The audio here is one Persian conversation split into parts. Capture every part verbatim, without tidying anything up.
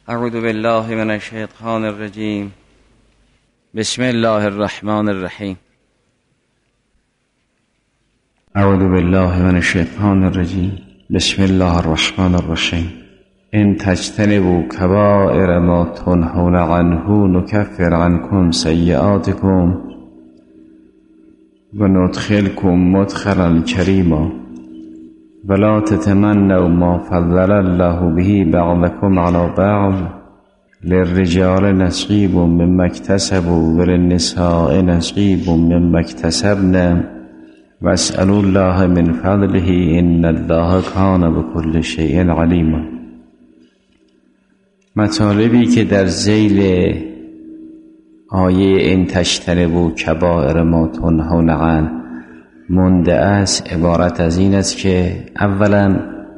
اعوذ بالله من الشیطان الرجیم. بسم الله الرحمن الرحیم. اعوذ بالله من الشیطان الرجیم. بسم الله الرحمن الرحیم. ان تجتنبوا کبائر ما تنهون عنه نکفر عنکم سیئاتکم و ندخلکم مدخلا کریما ولا تتمنوا ما فضل الله به بعضكم على بعض للرجال نصیب مما اکتسبوا وللنساء نصیب مما اکتسبن واسألوا الله من فضله ان الله کان بكل شیء علیما. مطالبی که در ذیل آیه ان تجتنبوا کبائر ما تنهون عنه مونده است عبارت از این است که اولا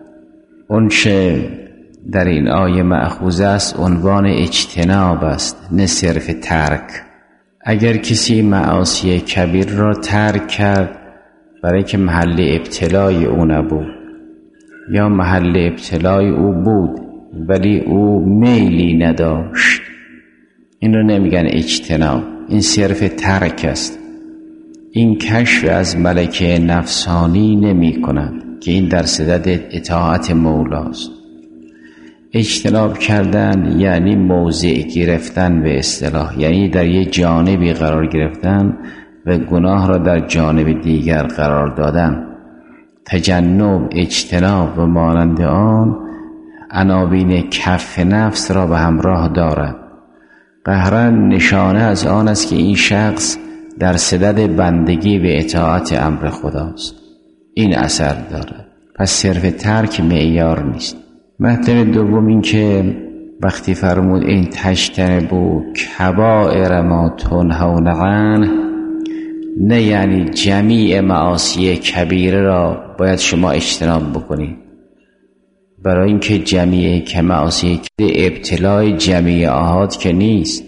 اونچه در این آیه مأخوذ است عنوان اجتناب است، نه صرف ترک. اگر کسی معاصی کبیر را ترک کرد برای که محل ابتلای او نبود یا محل ابتلای او بود ولی او میلی نداشت، این رو نمیگن اجتناب، این صرف ترک است. این کشف از ملکه نفسانی نمی کند که این در صدد اطاعت مولاست. اجتناب کردن یعنی موضع گرفتن به اصطلاح، یعنی در یک جانبی قرار گرفتن و گناه را در جانب دیگر قرار دادن. تجنب، اجتناب و مانند آن عناوین کف نفس را به همراه دارد. قهرا نشانه از آن است که این شخص در صدد بندگی به اطاعت امر خداست. این اثر دارد. پس صرف ترک معیار نیست. مطلب دوم این که وقتی فرمود این تجتنبوا کبائر ما تنهون عنه، نه یعنی جمیع معاصی کبیره را باید شما اجتناب بکنید، برای اینکه جمیع که معاصی ابتلای جمیع آحاد که نیست.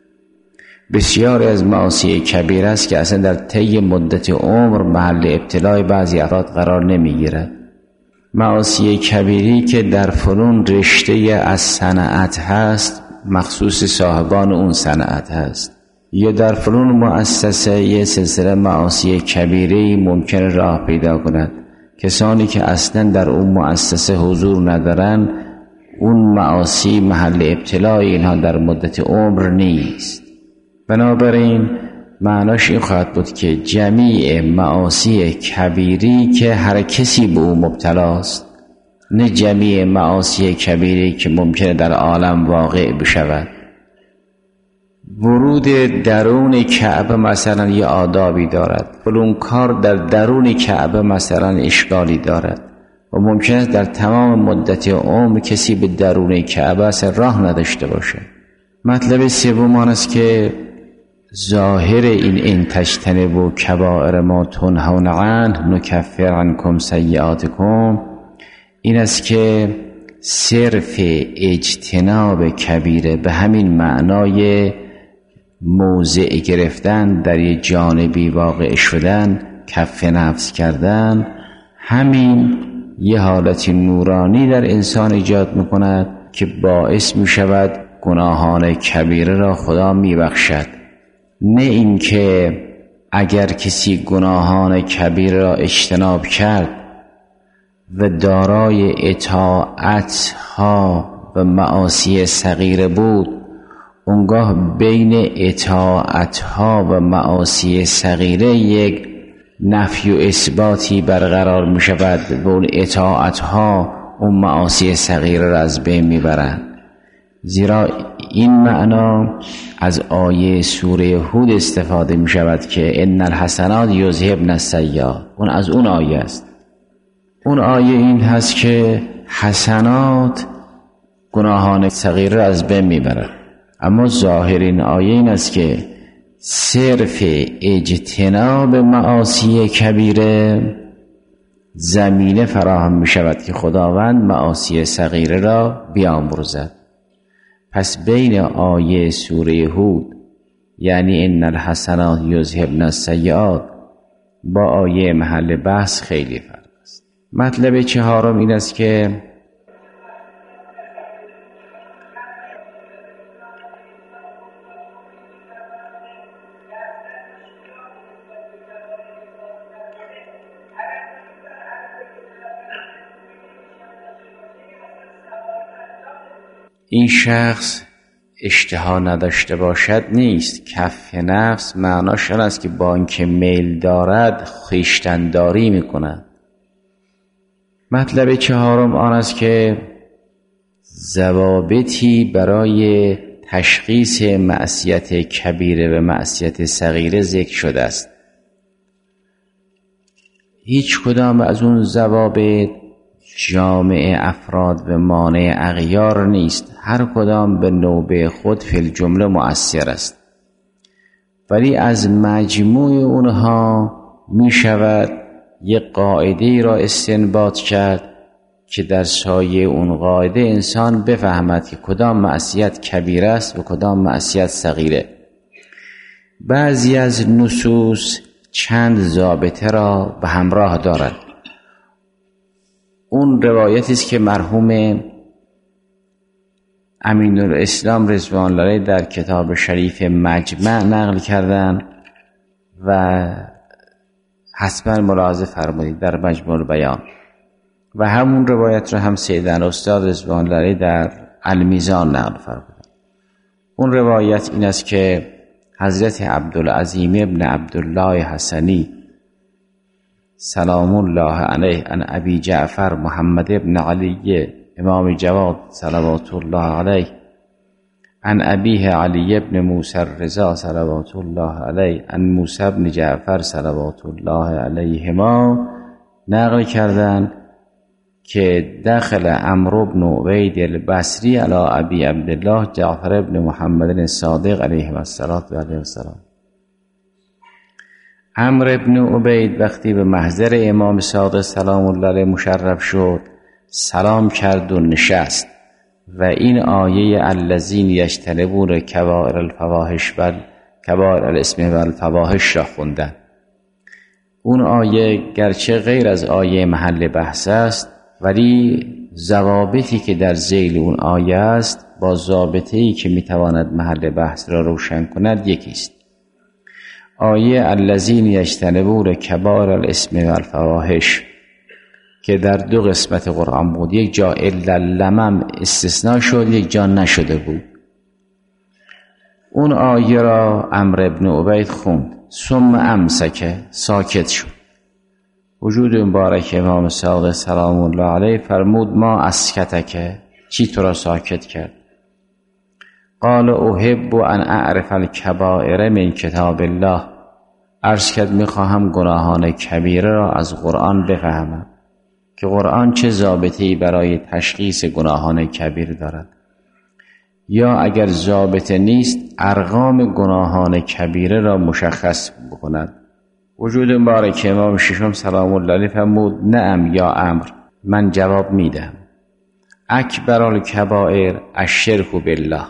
بسیاری از معاصی کبیره است که اصلا در طی مدت عمر محل ابتلای بعضی افراد قرار نمیگیرد. معاصی کبیری که در فنون رشته از صنعت هست مخصوص صاحبان اون صنعت هست، یا در فنون مؤسسه یه سلسله معاصی کبیری ممکن راه پیدا کند. کسانی که اصلا در اون مؤسسه حضور ندارن، اون معاصی محل ابتلای اینها در مدت عمر نیست. بنابراین معناش این خواهد بود که جمیع معاصی کبیری که هر کسی به او مبتلاست، نه جمیع معاصی کبیری که ممکنه در عالم واقع بشود. ورود درون کعبه مثلا یه آدابی دارد، فلان کار در درون کعبه مثلا اشکالی دارد و ممکن است در تمام مدت عمر کسی به درون کعبه اصلا راه نداشته باشه. مطلب سوم آن است که ظاهر این ان تجتنبوا کبائر ما تنهون عنه نکفر عنکم سیئاتکم این است که صرف اجتناب کبیره به همین معنای موضع گرفتن در یک جانبی واقع شدن، کف نفس کردن، همین یه حالت نورانی در انسان ایجاد میکند که باعث میشود گناهان کبیره را خدا میبخشد. نه اینکه اگر کسی گناهان کبیره را اجتناب کرد و دارای اطاعت ها و معاصی صغیره بود، اونگاه بین اطاعت ها و معاصی صغیره یک نفی و اثباتی برقرار می شود و اون اطاعت ها اون معاصی صغیره را از بین می برند. زیرا این معنا از آیه سوره هود استفاده می شود که ان الحسنات یذهبن السیئات، اون از اون آیه است. اون آیه این هست که حسنات گناهان صغیره را از بین می برد. اما ظاهر این آیه این است که صرف اجتناب معاصی کبیره زمینه فراهم می شود که خداوند معاصی صغیره را بیامرزد. پس بین آیه سوره هود یعنی ان الحسنات یذهبن السیئات با آیه محل بحث خیلی فرق است. مطلب چهارم این است که این شخص اشتها نداشته باشد نیست. کف نفس معناش آن است که با اینکه میل دارد خویشتن‌داری میکند. مطلب چهارم آن است که ضوابطی برای تشخیص معصیت کبیره و معصیت صغیره ذکر شده است. هیچ کدام از اون ضوابط جامع افراد و مانع اغیار نیست، هر کدام به نوبه خود فی الجمله مؤثر است، ولی از مجموع اونها می شود یک قاعده را استنباط کرد که در سایه اون قاعده انسان بفهمد که کدام معصیت کبیره است و کدام معصیت صغیره. بعضی از نصوص چند ضابطه را به همراه دارد. اون روایتی است که مرحوم امین‌الاسلام رضوان الله علیه در کتاب شریف مجمع نقل کردن و حتما ملاحظه فرمایید در مجموع البیان، و همون روایت را هم سیدنا استاد رضوان الله علیه در المیزان نقل فرمودند. اون روایت این است که حضرت عبدالعظیم ابن عبدالله حسنی سلام الله علیه عن ابی جعفر محمد ابن علی امام جواد صلوات الله علیه عن ابیه علی ابن موسی الرضا صلوات الله علیه عن موسی ابن جعفر صلوات الله علیهما نقل کردند که دخل عمرو بن عبید البصری علی ابی عبدالله جعفر ابن محمد الصادق علیه السلام و علیه السلام. عمرو ابن عبید وقتی به محضر امام صادق سلام الله علیه مشرف شد سلام کرد و نشست و این آیه الذین یجتنبون کبائر الفواحش و کبائر الاسم و الفواحش را خوندن. اون آیه گرچه غیر از آیه محل بحث است ولی ضوابطی که در ذیل اون آیه است با ضابطه‌ای که میتواند محل بحث را روشن کند یکیست. آیه الذین یجتنبون کبائر الاسم و الفواحش که در دو قسمت قرآن بود، یک جا الا اللمم استثناء شد، یک جا نشده بود. اون آیه را عمرو بن عبید خوند، ثم امسک، ساکت شد. وجود مبارک امام صادق سلام الله علیه فرمود ما اسکتک، چی تو را ساکت کرد؟ قال احب ان اعرف الکبائر من کتاب الله، عرض کرد میخواهم گناهان کبیره را از قرآن بفهمم که قرآن چه ضابطه‌ای برای تشخیص گناهان کبیر دارد، یا اگر ضابطه نیست ارقام گناهان کبیره را مشخص بکند. وجود مبارک امام ششم سلام الله علیه فرمود نعم یا امر، من جواب میدم. اکبر الکبائر الشرک بالله،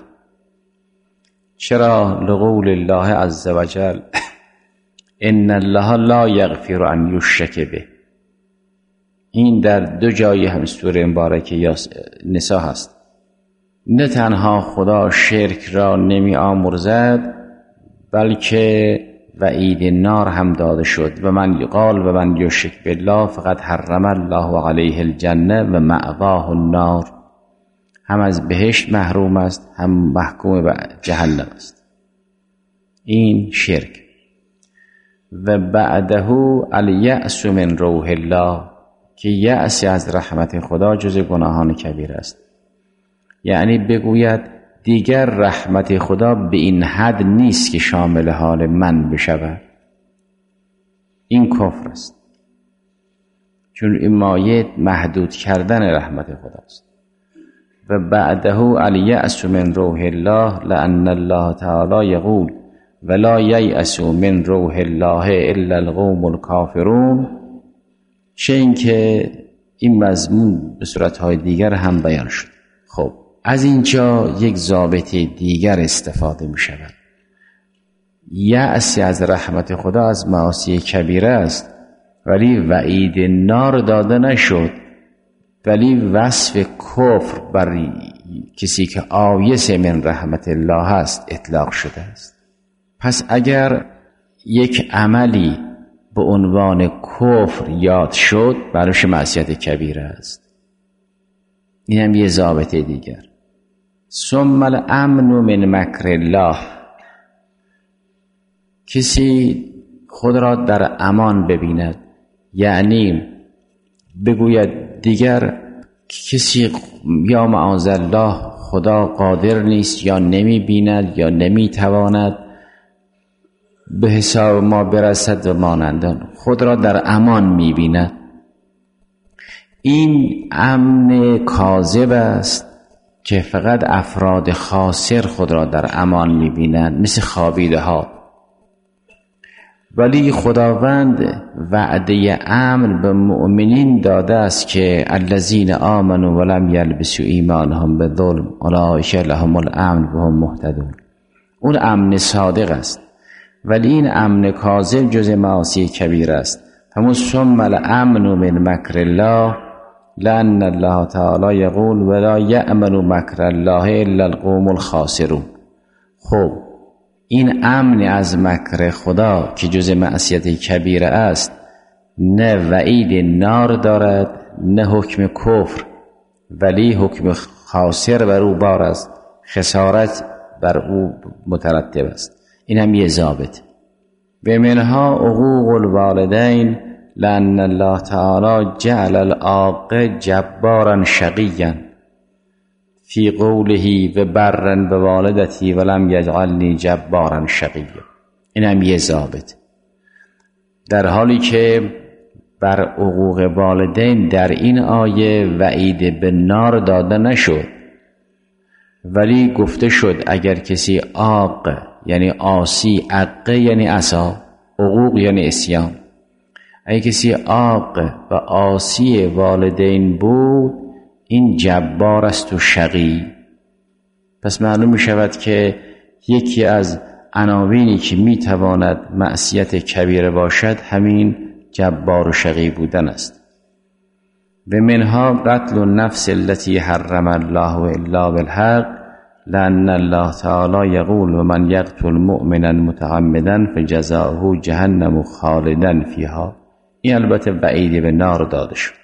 چرا؟ لقول الله عز وجل ان الله لا یغفر ان یشرک به. این در دو جای هم سوره مبارکه یا نساء هست. نه تنها خدا شرک را نمی آمرزد بلکه وعید نار هم داده شد و من قال و من یشرک بالله فقد حرم الله علیه الجنه و مأواه النار، هم از بهشت محروم است هم محکوم به جهنم است. این شرک. و بعده الیأس من روح الله، که یأس از رحمت خدا جز گناهان کبیر است. یعنی بگوید دیگر رحمت خدا به این حد نیست که شامل حال من بشود. این کفر است، چون این مایه محدود کردن رحمت خداست. و بعده الیأس من روح الله لأن الله تعالی یقول ولا ییأس من روح الله الا القوم الکافرون، چه این که این مضمون به صورتهای دیگر هم بیان شد. خب از اینجا یک ضابطه دیگر استفاده می شود. یأس از رحمت خدا از معاصی کبیره است، ولی وعید نار داده نشد، ولی وصف کفر بر کسی که آیس من رحمت الله است اطلاق شده است. پس اگر یک عملی به عنوان کفر یاد شد براش معصیت کبیره است. این هم یه ضابطه دیگر. ثم الامن من مکر الله، کسی خود را در امان ببیند، یعنی بگوید دیگر کسی یا معاذالله خدا قادر نیست یا نمی بیند یا نمی تواند به حساب ما برسد و مانندان، خود را در امان می بیند. این امن کاذب است که فقط افراد خاسر خود را در امان می بینند، مثل خوابیده ها. ولی خداوند وعده امن به مؤمنین داده است که الذین آمنوا ولم یلبسوا ایمانهم بظلم اولئک لهم الامن و هم مهتدون. اون امن صادق است، ولی این امن کاذب جز معاصی کبیر است. همون ثم الامن من مکر الله لأن الله تعالی یقول ولا یأمن مکر الله الا القوم الخاسرون. خب این امن از مکر خدا که جز معصیت کبیره است نه وعید نار دارد نه حکم کفر، ولی حکم خاسر بر او بار است، خسارت بر او مترتب است. این هم یه ضابط. به منها حقوق الوالدین لأن الله تعالی جعل العاق جبارا شقیا فی قوله و برا به والدتی ولم یجعلنی جبارا شقیا. این هم یه ضابط. در حالی که بر حقوق والدین در این آیه وعید به نار داده نشد، ولی گفته شد اگر کسی عاق یعنی عاصی، عقه یعنی عصا، حقوق یعنی عصیان، اگر کسی عاق و عاصی والدین بود این جبار است و شقی. پس معلوم می شود که یکی از عناوینی که می تواند معصیت کبیره باشد همین جبار و شقی بودن است. به منها قتل النفس التي حرم الله الا بالحق لأن الله تعالی یقول و من یقتل مؤمنا متعمدا فجزاؤه جهنم خالدا فیها. این البته وعیدی به نار داده شد.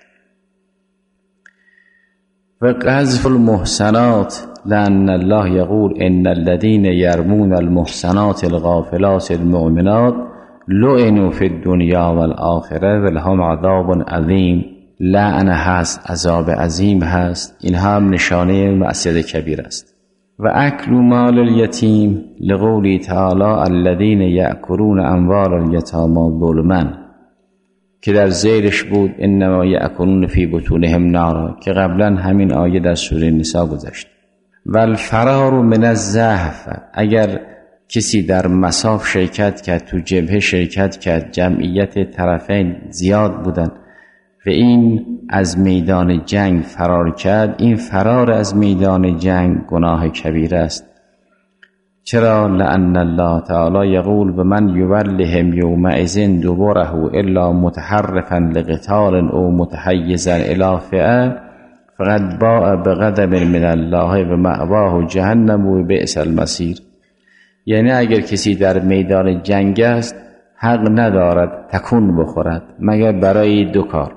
و قذف المحصنات لأن الله یقول ان الذين يرمون المحصنات الغافلات المؤمنات لعنوا في الدنيا والآخره ولهم عذاب عظیم. لعنه هست، عذاب عظیم هست. این هم نشانه معصیت کبیر است. و اکل مال الیتیم لقوله تعالی الذين یأکلون اموال الیتامی ظلما که در زیرش بود انما یأکلون فی بطونهم نارا که قبلا همین آیه در سوره نساء گذشت. و الفرار من الزحف، اگر کسی در مصاف شرکت کرد، تو جبهه شرکت کرد، جمعیت طرفین زیاد بودن و این از میدان جنگ فرار کرد، این فرار از میدان جنگ گناه کبیر است. چرا؟ لأن الله تعالی یقول و من یولهم یومئذ دبره الا متحرفا لقتال او متحیزا الی فئه فقد باء بغضب من الله و مأواه جهنم و بئس المصیر. یعنی اگر کسی در میدان جنگ است حق ندارد تکون بخورد مگر برای دو کار: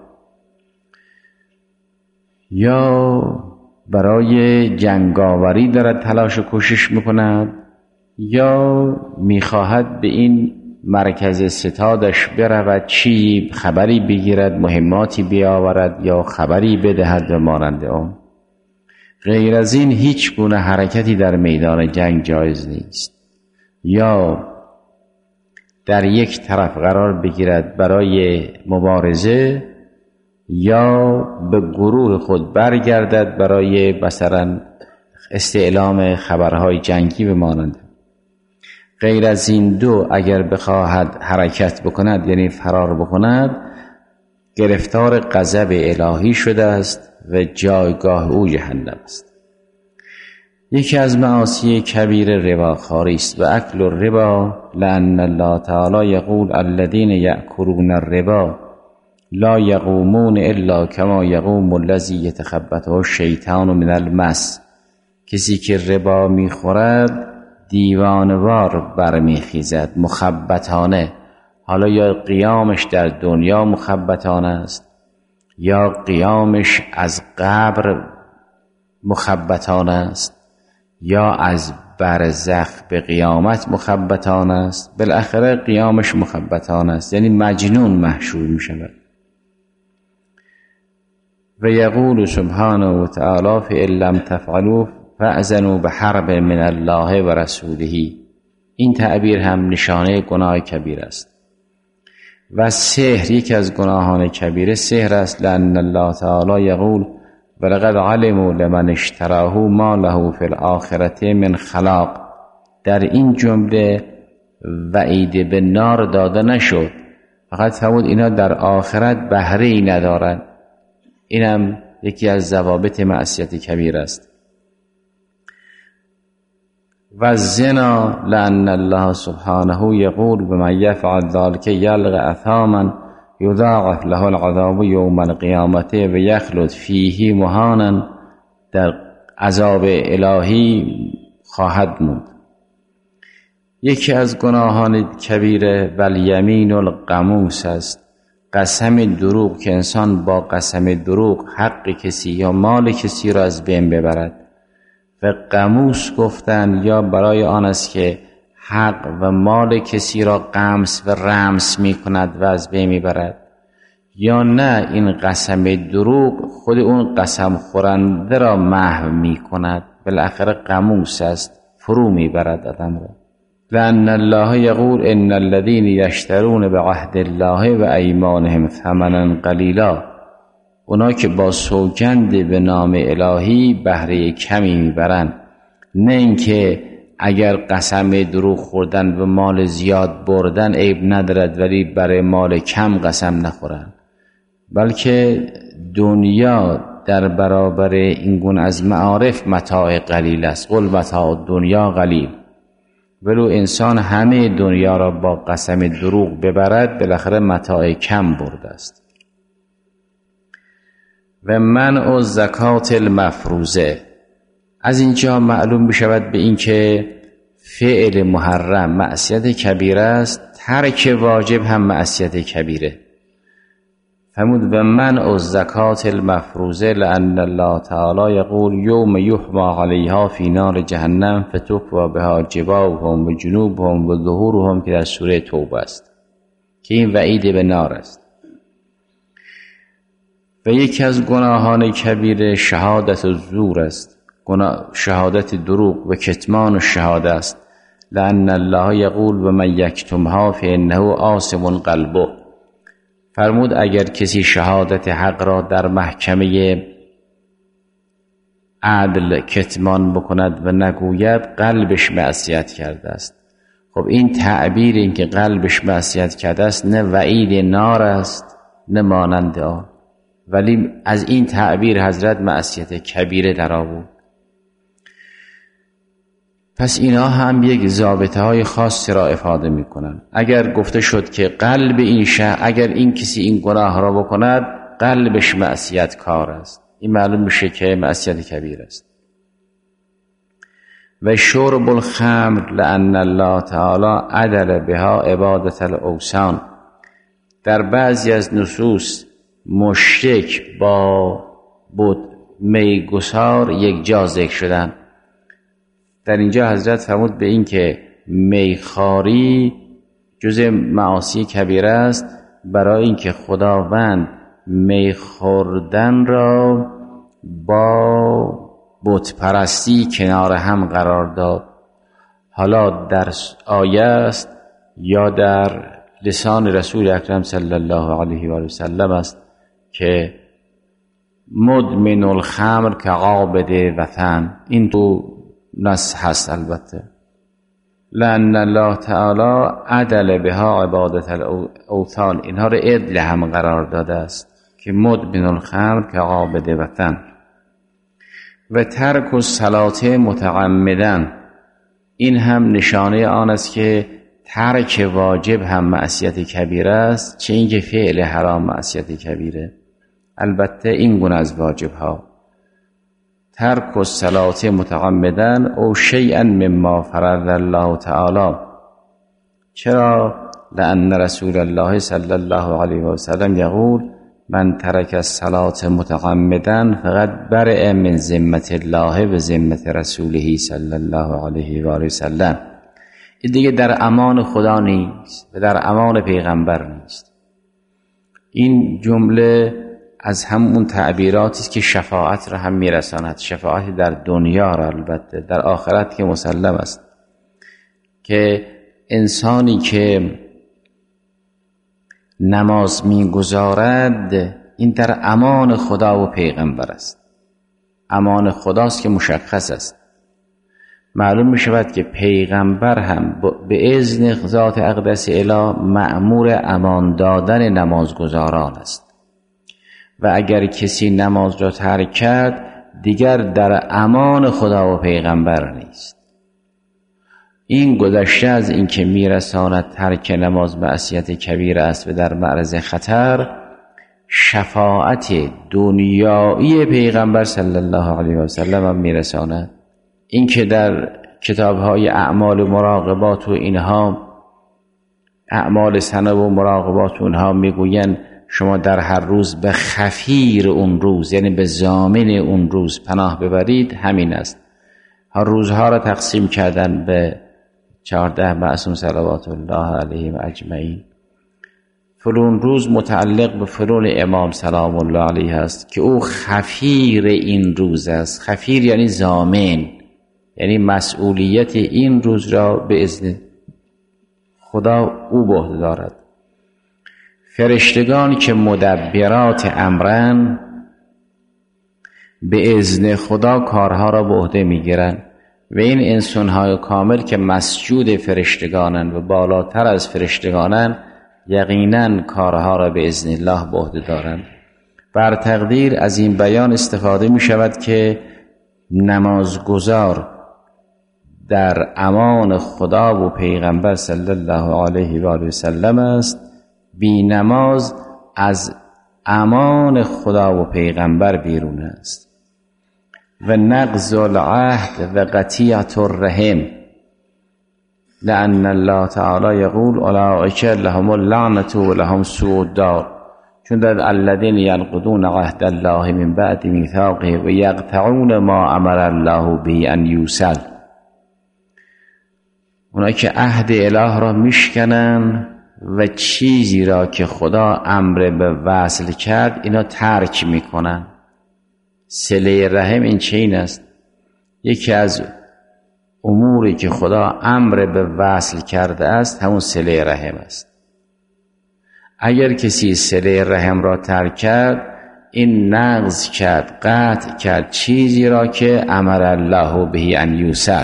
یا برای جنگاوری دارد تلاش و کوشش میکند، یا میخواهد به این مرکز ستادش برود، چی خبری بگیرد، مهماتی بیاورد یا خبری بدهد و مانند آن. غیر از این هیچ گونه حرکتی در میدان جنگ جایز نیست. یا در یک طرف قرار بگیرد برای مبارزه، یا به گروه خود برگردد برای مثلا استعلام خبرهای جنگی به مانند. غیر از این دو اگر بخواهد حرکت بکند یعنی فرار بکند گرفتار غضب الهی شده است و جایگاه او جهنم است. یکی از معاصی کبیر رباخواری است. و اکل الربا لأن الله تعالی یقول الذين یأکلون الربا لا یقومون الا کما یقوم الذی یتخبطه الشیطان من المس. کسی که ربا میخورد دیوانوار برمیخیزد، مخبطانه. حالا یا قیامش در دنیا مخبطانه است یا قیامش از قبر مخبطانه است یا از برزخ به قیامت مخبطان است، بالاخره قیامش مخبطان است، یعنی مجنون محشور می شود. و یقول سبحانه و تعالی فإن لم تفعلوا فأذنوا بحرب من الله و رسوله. این تعبیر هم نشانه گناه کبیر است. و سحر یکی از گناهان کبیره سحر است، لأن الله تعالی یقول ولقد علموا لمن اشتراه ما له فی الآخرة من خلاق. در این جمله وعید به نار داده نشد، فقط فرمود اینا در آخرت بهره ای ندارند. اینم یکی از ضوابط معصیت کبیر است. و زنا لأن الله سبحانه یقول بمن یفعل ذلك یلقى اثاما یضاعف له العذاب یوم القیامة و یخلد فیه مهانا. در عذاب الهی خواهد موند. یکی از گناهان کبیره والیمین الغموس است، قسم دروغ که انسان با قسم دروغ حق کسی یا مال کسی را از بین ببرد. و غموس گفتن یا برای آن است که حق و مال کسی را غمس و رمس می کند و از بین می برد، یا نه این قسم دروغ خود اون قسم خورنده را محو می کند، بالاخره غموس است، فرو می برد آدم را. لأن الله یقول ان الذين یشترون بعهد الله و ایمانهم ثمنا قلیلا. اونا که با سوگند به نام الهی بهره کمی میبرن، نه اینکه اگر قسم دروغ خوردن و مال زیاد بردن عیب ندارد ولی برای مال کم قسم نخورن، بلکه دنیا در برابر این گونه از معارف متاع قلیل است. قل متاع دنیا قلیل. ولو انسان همه دنیا را با قسم دروغ ببرد، بالاخره متاع کم برده است. و منع زکات المفروزه. از اینجا معلوم بشود به این که فعل محرم معصیت کبیره است، ترک واجب هم معصیت کبیره. فرمود و منع زکات المفروزه لأن الله تعالی یقول یوم یحما علیها فی نار جهنم فتکوی بها جباههم و جنوبهم و ظهورهم، که در سوره توبه است که این وعید به نار است. و یکی از گناهان کبیر شهادت الزور است، شهادت دروغ و کتمان الشهاده است. لأن الله یقول و من یکتمها فانه آثم قلبه. فرمود اگر کسی شهادت حق را در محکمه عدل کتمان بکند و نگوید، قلبش معصیت کرده است. خب این تعبیر این که قلبش معصیت کرده است نه وعید نار است نه مانند آن، ولی از این تعبیر حضرت معصیت کبیره در آورد. پس اینا هم یک ضابطه های خاصی را افاده می کنند. اگر گفته شد که قلب این شه، اگر این کسی این گناه را بکند قلبش معصیت کار است، این معلوم میشه که معصیت کبیر است. و شرب الخمر لأن الله تعالی عدل بها عبادت الاوثان. در بعضی از نصوص مشرک با بت میگسار یک جا ذکر شدن. در اینجا حضرت فرمود به این که میخواری جزء معاصی کبیره است، برای اینکه خداوند میخوردن را با بت پرستی کنار هم قرار داد. حالا در آیه است یا در لسان رسول اکرم صلی الله علیه و سلم است که مدمن الخمر که عابد وطن. این تو نص هست البته. لأن الله تعالی عدل بها عبادت الاوثان، اینها رو عدل هم قرار داده است که مدمن الخمر که عابد وطن. و ترک الصلاة متعمدن، این هم نشانه آن است که ترک واجب هم معصیت کبیره است، چه اینکه فعل حرام معصیت کبیره. البته این گونه از واجب ها ترک الصلاة متعمدن او شیئا مما فرض الله تعالی. چرا؟ لأن رسول الله صلی الله علیه و سلم یقول من ترک الصلاة متعمدا فقط برئ من ذمة الله و ذمة رسوله صلی الله علیه و آله و سلم. این دیگه در امان خدا نیست و در امان پیغمبر نیست. این جمله از همون تعبیراتی است که شفاعت را هم میرساند. شفاعت در دنیا را، البته در آخرت که مسلم است، که انسانی که نماز میگذارد این در امان خدا و پیغمبر است. امان خداست که مشخص است. معلوم می شود که پیغمبر هم به اذن ذات اقدس اله مأمور امان دادن نمازگزاران است و اگر کسی نماز را ترک کرد دیگر در امان خدا و پیغمبر نیست. این گذشته از این که میرساند ترک نماز معصیت کبیر است و در معرض خطر، شفاعت دنیایی پیغمبر صلی الله علیه و سلم هم میرساند. این که در کتاب‌های اعمال و مراقبات و اینها، اعمال سنه و مراقبات و اینها میگوین شما در هر روز به خفیر اون روز، یعنی به ضامن اون روز پناه ببرید، همین است. هر روزها را تقسیم کردن به چهارده معصوم صلوات الله علیهم اجمعین. فلان روز متعلق به فلان امام سلام الله علیه است که او خفیر این روز است. خفیر یعنی ضامن، یعنی مسئولیت این روز را به اذن خدا او به عهده دارد. فرشتگان که مدبرات امرن به اذن خدا کارها را به عهده میگیرند و این انسان‌های کامل که مسجود فرشتگانند و بالاتر از فرشتگانند یقیناً کارها را به اذن الله به عهده دارند. بر تقدیر از این بیان استفاده می شود که نمازگزار در امان خدا و پیغمبر صلی الله علیه و آله و سلم است. بی نماز از امان خدا و پیغمبر بیرون است. و نقض العهد و قطیعة الرحم، لأن الله تعالی یقول اولئک لهم اللعنة و لهم سوء الدار، چون در الذین ینقضون عهد الله من بعد میثاقه و یقطعون ما امر الله به ان یوصل، اونایی که عهد اله را میشکنن و چیزی را که خدا امر به وصل کرد اینا ترک میکنن. صله رحم این چین است، یکی از اموری که خدا امر به وصل کرده است همون صله رحم است. اگر کسی صله رحم را ترک کرد این نقض کرد، قطع کرد چیزی را که امر الله به ان یوصل.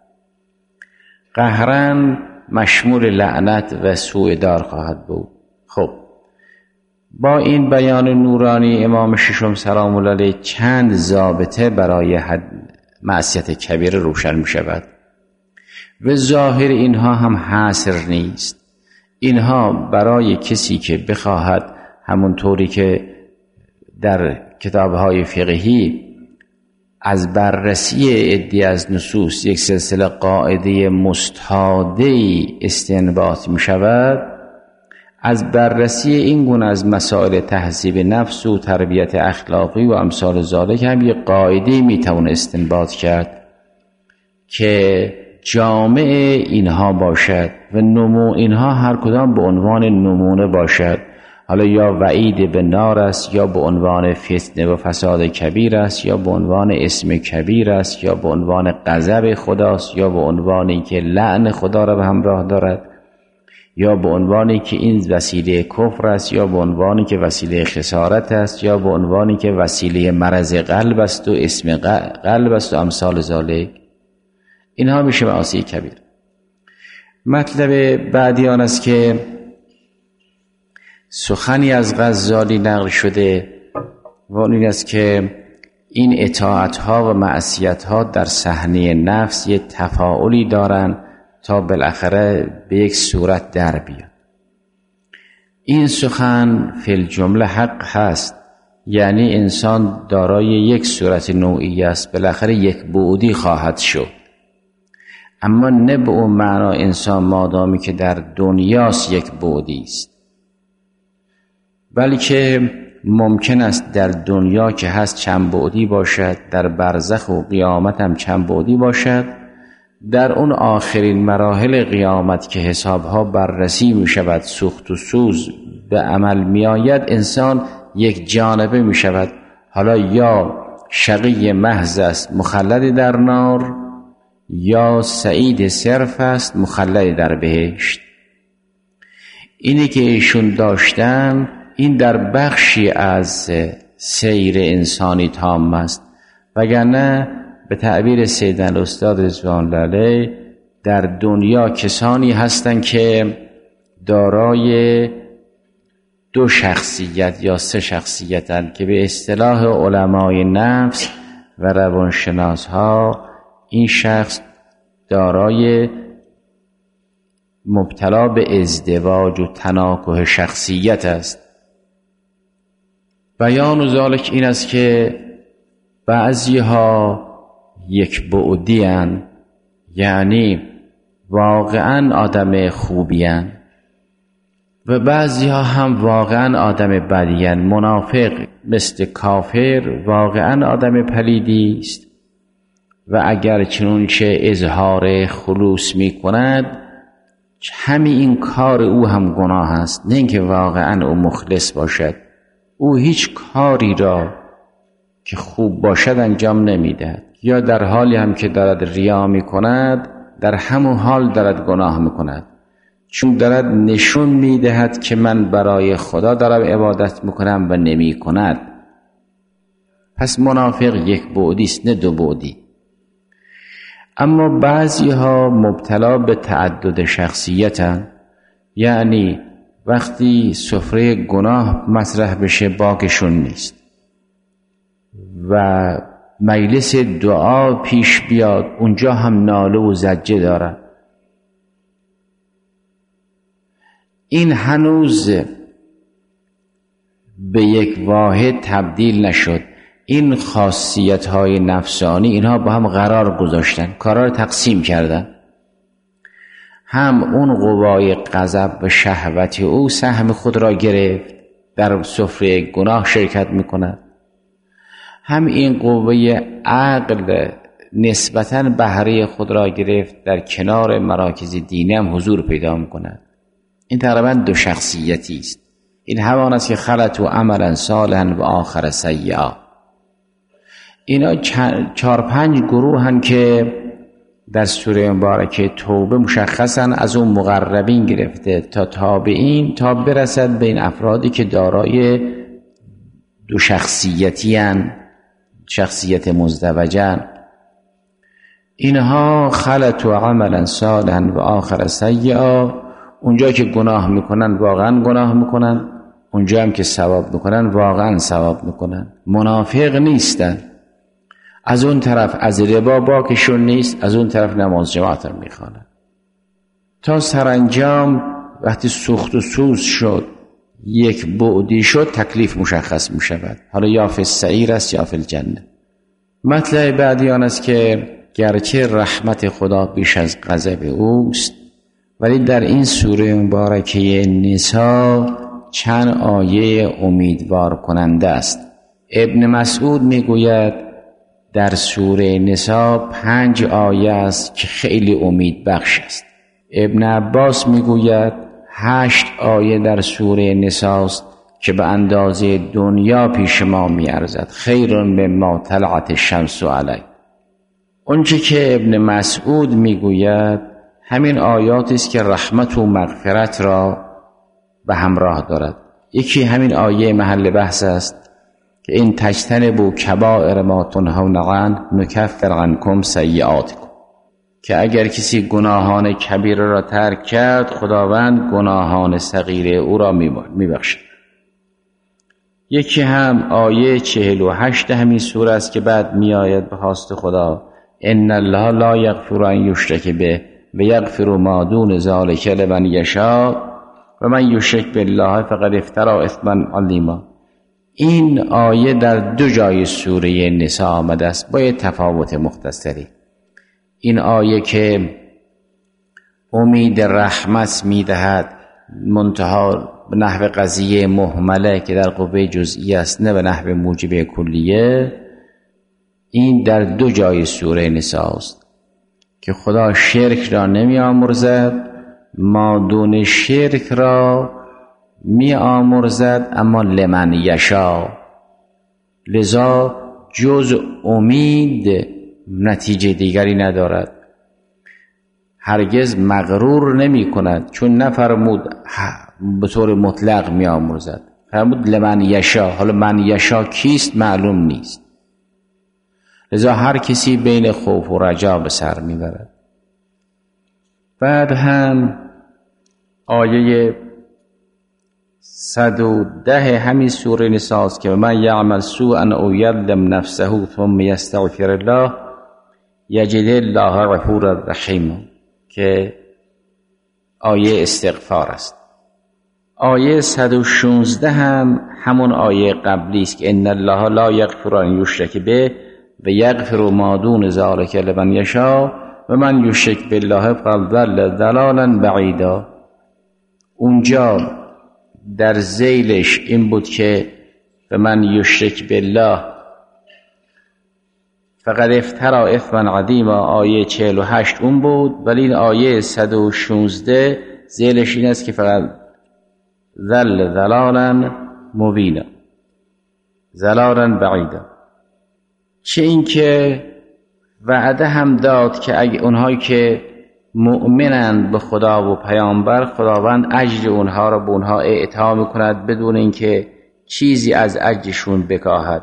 قهرن مشمول لعنت و سوء دار خواهد بود. خب با این بیان نورانی امام ششم سلام الله علیه چند ضابطه برای حد معصیت کبیر روشن می شود و ظاهر اینها هم حصر نیست. اینها برای کسی که بخواهد همونطوری که در کتابهای فقهی از بررسی عده‌ای از نصوص یک سلسله قاعده مستحاضی استنباط می شود، از بررسی این گونه از مسائل تهذیب نفس و تربیت اخلاقی و امثال ذالک هم یک قاعده می توان استنباط کرد که جامع اینها باشد و نمو اینها هر کدام به عنوان نمونه باشد. حالا یا وعید به نار است، یا به عنوان فتنه و فساد کبیر است، یا به عنوان اسم کبیر است، یا به عنوان غضب خداست، یا به عنوان اینکه لعن خدا را به همراه دارد، یا به عنوانی که این وسیله کفر است، یا به عنوانی که وسیله خسارت است، یا به عنوانی که وسیله مرض قلب است و اسم قلب است و امثال ذالک. اینها میشه معاصی کبیر. مطلب بعدی آن است که سخنی از غزالی نقل شده و اون این است که این اطاعت‌ها و معصیت‌ها در صحنه نفس یه تفاعلی دارن تا بالاخره به یک صورت در بیاد. این سخن فی الجمله حق هست، یعنی انسان دارای یک صورت نوعی است، بالاخره یک بعدی خواهد شد، اما نه به اون معنا انسان مادامی که در دنیاست یک بعدی است، بلکه ممکن است در دنیا که هست چند بعدی باشد، در برزخ و قیامت هم چند بعدی باشد. در اون آخرین مراحل قیامت که حسابها بررسی می شود، سوخت و سوز به عمل می آید، انسان یک جانبه می شود. حالا یا شقی محض است مخلد در نار، یا سعید صرف است مخلد در بهشت. اینی که ایشون داشتن این در بخشی از سیر انسانی تام است، وگرنه به تعبیر سیدنا استاد رضوان الله علیه در دنیا کسانی هستند که دارای دو شخصیت یا سه شخصیتند که به اصطلاح علمای نفس و روانشناس ها این شخص دارای مبتلا به ازدواج و تناکح شخصیت است. بیان ذالک این است که بعضی ها یک بعدی هستند، یعنی واقعا آدم خوبی هستند، و بعضی ها هم واقعا آدم بدی هستند. منافق مثل کافر واقعا آدم پلیدی است و اگر چنانچه اظهار خلوص می کند همین این کار او هم گناه است، نه اینکه واقعا او مخلص باشد. او هیچ کاری را که خوب باشد انجام نمیدهد، یا در حالی هم که دارد ریا می کند در همون حال دارد گناه می کند، چون دارد نشون می دهد که من برای خدا دارم عبادت می کنم و نمی کند. پس منافق یک بعدی است نه دو بعدی. اما بعضی ها مبتلا به تعدد شخصیتند، یعنی وقتی سفره گناه مطرح بشه باکشون نیست و مجلس دعا پیش بیاد اونجا هم ناله و زجه دارن. این هنوز به یک واحد تبدیل نشد. این خاصیت های نفسانی اینها با هم قرار گذاشتن، کارا رو تقسیم کردن. هم اون قوای غضب و شهوت او سهم خود را گرفت، در سفره گناه شرکت میکند. هم این قوه عقل نسبتاً بهره خود را گرفت، در کنار مراکز دینی هم حضور پیدا میکند. این تقریبا دو شخصیتی است. این همان است که خلط و عملا صالحا و آخر سیئا. اینا چهار پنج گروه هن که در سوره مبارکه توبه مشخصا از اون مقربین گرفته تا تابعین، تا برسد به این افرادی که دارای دو شخصیتی هن، شخصیت مزدوجن. اینها خلط و عملا صالحا و آخر سیئا، اونجا که گناه میکنن واقعا گناه میکنن، اونجا هم که ثواب میکنن واقعا ثواب میکنن. منافق نیستن. از اون طرف از ربا باکشون نیست، از اون طرف نماز جماعت هم میخوانن. تا سرانجام وقتی سوخت و سوز شد، یک بعدی شد، تکلیف مشخص میشود. حالا یا فی السعیر است یا فی الجنه. مطلب بعدی آن است که گرچه رحمت خدا بیش از غضب اوست، ولی در این سوره مبارکه نساء چند آیه امیدوار کننده است. ابن مسعود میگوید در سوره نساء پنج آیه است که خیلی امید بخش است. ابن عباس میگوید هشت آیه در سوره نساء است که به اندازه دنیا پیش ما میارزد. خیر مما طلعت الشمس علیه. اونچه که ابن مسعود میگوید همین آیات است که رحمت و مغفرت را به همراه دارد. یکی همین آیه محل بحث است که این تجتنبوا کبائر ما تنهون عنه نکفر عنکم سیئاتکم، که اگر کسی گناهان کبیره را ترک کرد خداوند گناهان صغیره او را میبخشد. یکی هم آیه چهل و هشت همین سوره است که بعد میآید به خواست خدا ان الله لا یغفر ان یشرک به و یغفر ما دون ذلک لمن یشاء و من یشرک بالله فقد افتری اثما عظیما. این آیه در دو جای سوره نساء آمده است با یک تفاوت مختصری. این آیه که امید رحمت میدهد منتها به نحو قضیه مهمله که در قوه جزئی است، نه به نحو موجبه کلیه. این در دو جای سوره نساء است که خدا شرک را نمی آمرزد، مادون شرک را می آمرزد، اما لمن یشا. لذا جز امید نتیجه دیگری ندارد، هرگز مغرور نمی کند، چون نفرمود به طور مطلق می آمرزد، فرمود لمن یشا. حالا من یشا کیست معلوم نیست، لذا هر کسی بین خوف و رجا به سر می برد. بعد هم آیه صد و ده همین سوره نساء است که من یعمل سوءا او یظلم نفسه ثم یستغفر الله یجد الله غفورا رحیما، که آیه استغفار است. آیه صد و شانزده هم همون آیه قبلی است که ان الله لا یغفر ان یشرک به و یغفر ما دون ذلک لمن یشاء و من یشرک بالله فقد ضل ضلالا بعیدا. اونجا در ذیلش این بود که و من یشرک بالله فقد افترا اثما عظیما، آیه چهل و هشت اون بود، ولی این آیه صد و شانزده ذیلش این است که فقط ضل ضلالا مبینا ضلالا بعیدا. چه این که وعده هم داد که اگه اونهایی که مؤمنند به خدا و پیامبر، خداوند اجر اونها را به اونها اعطا میکند بدون اینکه چیزی از اجرشون بکاهد.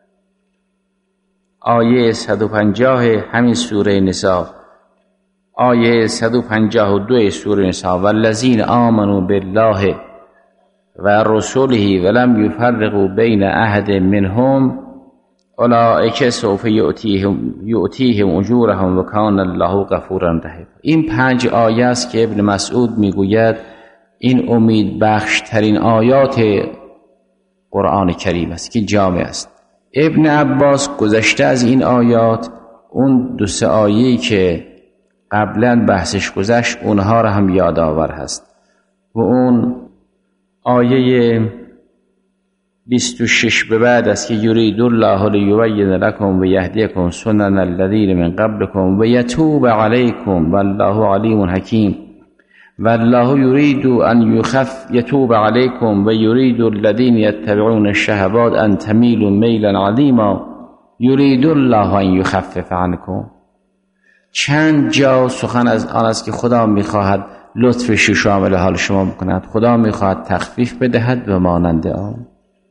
آیه صد و پنجاه همین سوره نساء، آیه صد و پنجاه و دو سوره نساء والذین آمنوا بالله و رسوله ولم یفرقوا بین احد منهم اولئک سوف یؤتیهم یؤتیهم اجورهم و کان الله غفورا رحیما. این پنج آیه است که ابن مسعود میگوید این امید بخش ترین آیات قرآن کریم است که جامع است. ابن عباس گذشته از این آیات اون دو سه آیه‌ای که قبلا بحثش گذشت اونها را هم یادآور هست و اون آیه بیست و شش به بعد است که یرید الله لیبین لکم و یهدیکم سنن الذین من قبلکم و یتوب علیکم والله علیم حکیم والله یرید ان یخف یتوب علیکم و یرید الذین یتبعون الشهوات ان تمیلوا میلا عظیما یرید الله ان یخفف عنکم. چند جا سخن از آن است که خدا میخواهد لطفش شامل حال شما بکند، خدا میخواهد تخفیف بدهد و مانند آن.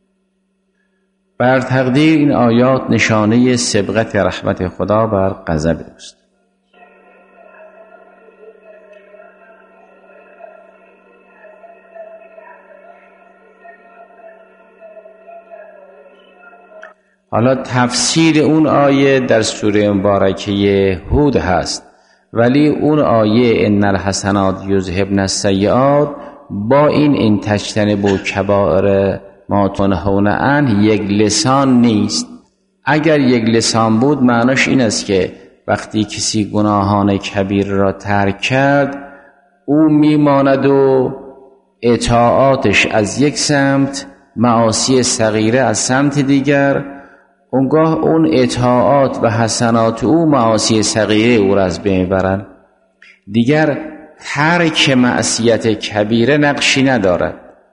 بر تقدیر این آیات نشانه سبقت رحمت خدا بر غضب است. حالا تفسیر اون آیه در سوره مبارکه هود هست، ولی اون آیه ان الحسنات یذهبن السیئات با این ان تجتنبوا کبائر ما تنهون عنه یک لسان نیست. اگر یک لسان بود معناش این است که وقتی کسی گناهان کبیر را ترک کرد او میماند و اطاعاتش از یک سمت، معاصی صغیره از سمت دیگر، اونگاه اون اطاعات و حسنات او معاصی صغیره او را از بین برند. دیگر ترک معصیت کبیره نقشی ندارد.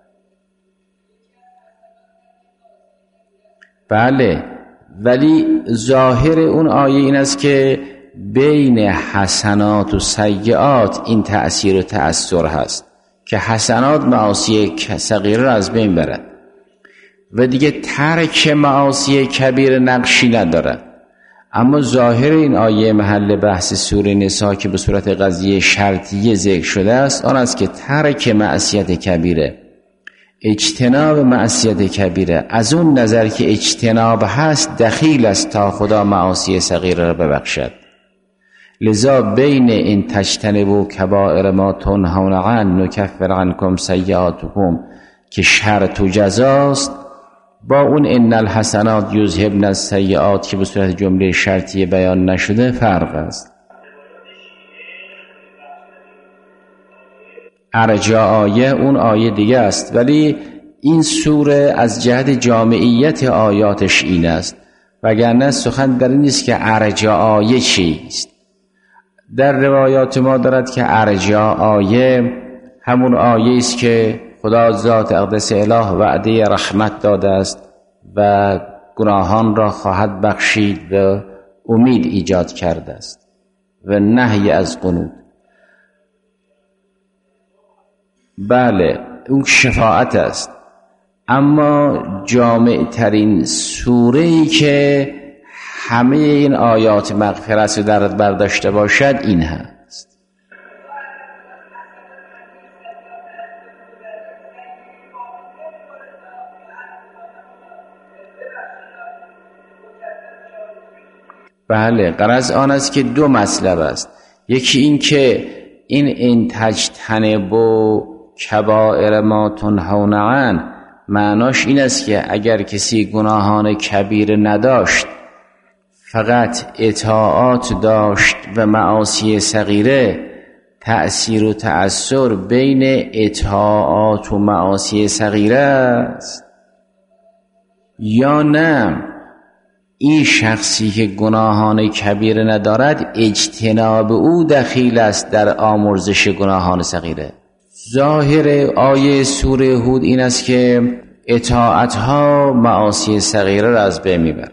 بله، ولی ظاهر اون آیه این است که بین حسنات و سیئات این تأثیر و تأثیر هست که حسنات معاصی صغیره را از بین برد و دیگه ترک معاصی کبیر نقشی ندارد. اما ظاهر این آیه محل بحث سوره نساء که به صورت قضیه شرطیه ذکر شده است آن است که ترک معصیت کبیره، اجتناب معصیت کبیره، از اون نظر که اجتناب هست دخیل است تا خدا معاصی صغیره را ببخشد. لذا بین این تجتنبوا کبائر ما تنهون عنه نکفر عنکم سیئاتکم که شرط و جزاست، با اون ان الحسنات یذهبن السیئات که به صورت جمله شرطیه بیان نشده فرق است. ارجا آیه اون آیه دیگه است، ولی این سوره از جهت جامعیت آیاتش این است، وگرنه سخن در این نیست که ارجا آیه چیست. در روایات ما دارد که ارجا آیه همون آیه است که خدا ذات اقدس اله وعده رحمت داده است و گناهان را خواهد بخشید و امید ایجاد کرده است و نهی از قنوط. بله اون شفاعت است، اما جامع ترین سوره‌ای که همه این آیات مغفرت رو در برداشته باشد این هست. بله غرض آن است که دو مطلب است. یکی این که این ان تجتنبوا کبائر ما تنهون عنه معناش این است که اگر کسی گناهان کبیر نداشت، فقط اطاعات داشت و معاصی صغیره، تأثیر و تأثیر بین اطاعات و معاصی صغیره است، یا نه این شخصی که گناهان کبیر ندارد اجتناب او دخیل است در آمرزش گناهان صغیره. ظاهر آیه سوره هود این است که اطاعتها معاصی صغیره را از بین میبرد.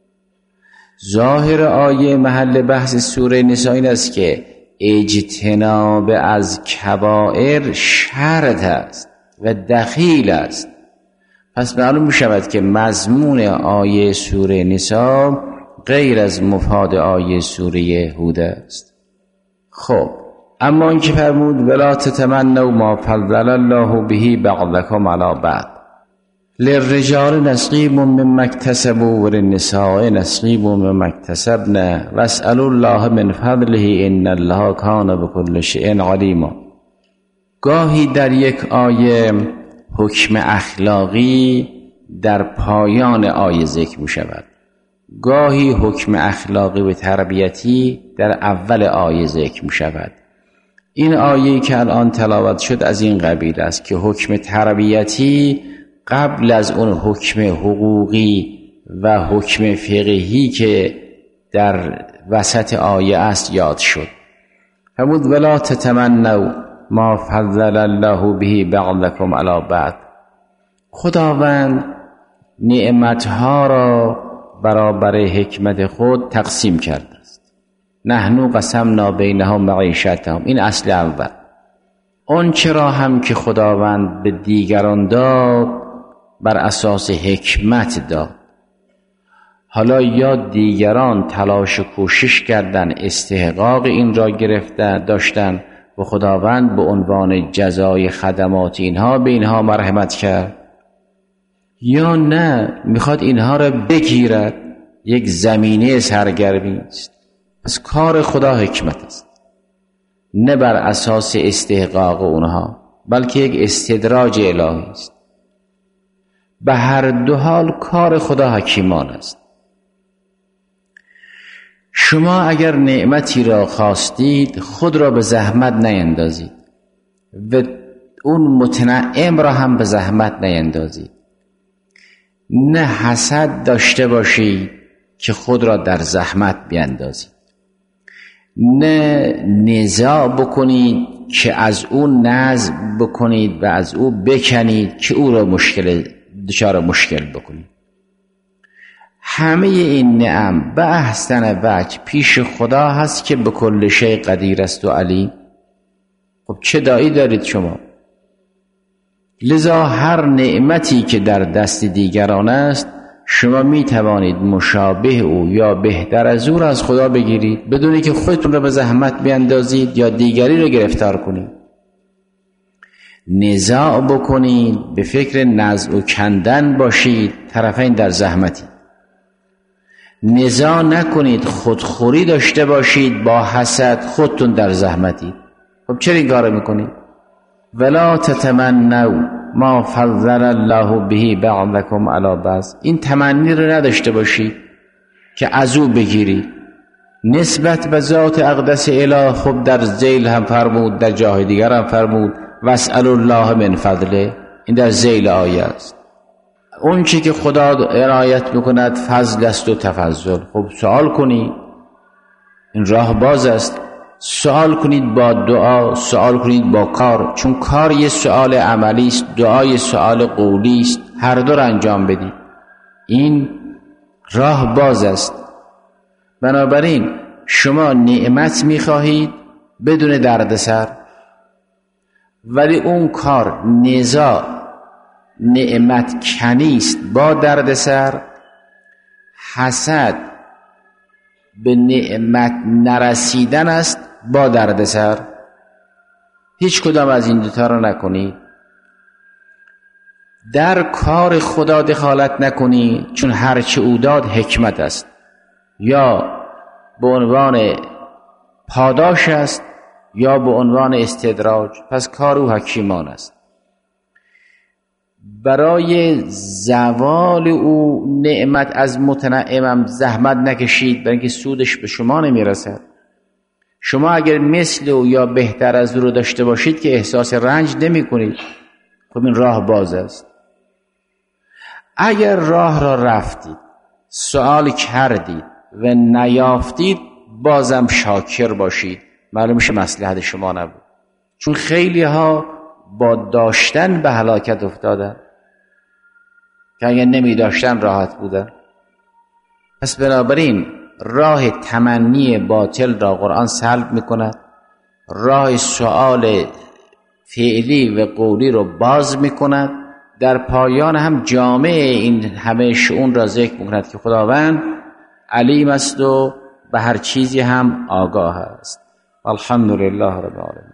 ظاهر آیه محل بحث سوره نساء این است که اجتناب از کبائر شرط است و دخیل است. پس معلوم می شود که مضمون آیه سوره نساء غیر از مفاد آیه سوره هود است. خب اما این که فرمود ولا تتمنوا ما فضل الله به بعضکم علی بعض للرجال نصیب مما اکتسبوا وللنساء نصیب مما اکتسبن واسألوا الله من فضله ان الله کان بكل شیء علیما. گاهی در یک آیه حکم اخلاقی در پایان آیه ذکر می شود، گاهی حکم اخلاقی و تربیتی در اول آیه ذکر می شود. این آیه که الان تلاوت شد از این قبیل است که حکم تربیتی قبل از اون حکم حقوقی و حکم فقهی که در وسط آیه است یاد شد. فرمود ولا تتمنوا ما فضل الله به بعضکم علی بعض. خداوند نعمتها را برابر حکمت خود تقسیم کرده است. نحن قسمنا بینهم معیشتهم، این اصل اول. آن چرا هم که خداوند به دیگران داد بر اساس حکمت داد. حالا یا دیگران تلاش و کوشش کردن استحقاق این را گرفته داشتن و خداوند به عنوان جزای خدمات اینها به اینها مرحمت کرد، یا نه میخواد اینها را بگیرد. یک زمینه سرگرمی است. پس کار خدا حکمت است، نه بر اساس استحقاق اونها بلکه یک استدراج الهی است. به هر دو حال کار خدا حکیمان است. شما اگر نعمتی را خواستید خود را به زحمت نیندازید و اون متنعم را هم به زحمت نیندازید. نه حسد داشته باشید که خود را در زحمت بیندازید، نه نزاع بکنید که از او نزع بکنید و از او بکنید که او را مشکل دچار مشکل بکنید. همه این نعم به احسن وجه پیش خدا هست که به کل شیء قدیر است و علیم. خب چه داعی دارید شما؟ لذا هر نعمتی که در دست دیگران است شما می توانید مشابه او یا بهتر از او را از خدا بگیرید بدون که خودتون را به زحمت بیندازید یا دیگری را گرفتار کنید. نزاع بکنید، به فکر نزع و کندن باشید، طرفین در زحمتی. نزاع نکنید، خودخوری داشته باشید، با حسد خودتون در زحمتی. خب چرا این کارو میکنید؟ ولا تتمنوا ما فضل الله به بعضکم علی بعض. این تمنی رو نداشته باشید که از او بگیرید. نسبت به ذات اقدس اله خب در ذیل هم فرمود، در جای دیگر هم فرمود واسأل الله من فضله، این در ذیل آیه است. اون چی که خدا عنایت میکند فضل است و تفضل. خب سوال کنید، این راه باز است. سوال کنید با دعا، سوال کنید با کار، چون کار یه سوال عملی است، دعا یه سوال قولی است، هر دو را انجام بدید. این راه باز است. بنابراین شما نعمت میخواهید بدون دردسر، ولی اون کار نزاع نعمت کنیست با دردسر، حسد به نعمت نرسیدن است با دردسر. هیچ کدام از این دوتا رو نکنید. در کار خدا دخالت نکنید، چون هرچه او داد حکمت است، یا به عنوان پاداش است یا به عنوان استدراج، پس کار او حکیمان است. برای زوال او نعمت از متنعمم زحمت نکشید، برای اینکه سودش به شما نمیرسد. شما اگر مثل او یا بهتر از او رو داشته باشید که احساس رنج نمی کنید. خب این راه باز است. اگر راه را رفتید، سوال کردید و نیافتید، بازم شاکر باشید، معلوم میشه مصلحت شما نبود. چون خیلی ها با داشتن به هلاکت افتادن که اگر نمی داشتن راحت بودن. پس بنابراین راه تمنی باطل را قرآن سلب میکند، راه سؤال فعلی و قولی رو باز میکند، در پایان هم جامع این همه شؤون را ذکر میکند که خداوند علیم است و به هر چیزی هم آگاه است. الحمدلله رب العالمین.